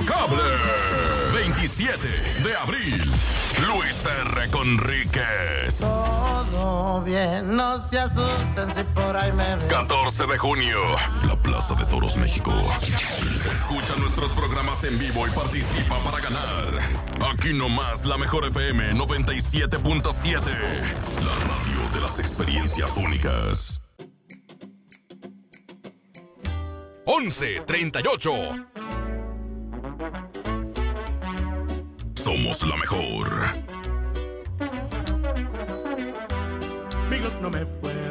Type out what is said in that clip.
Intocable. 27 de abril. Luis R. Conríquez. Todo bien, no se asusten si por ahí me ven. 14 de junio. La Plaza de Toros, México. Escucha nuestros programas en vivo y participa para ganar. Aquí nomás la mejor FM 97.7. La radio de las experiencias únicas. 11:38. Somos la mejor. Amigos, no me puedo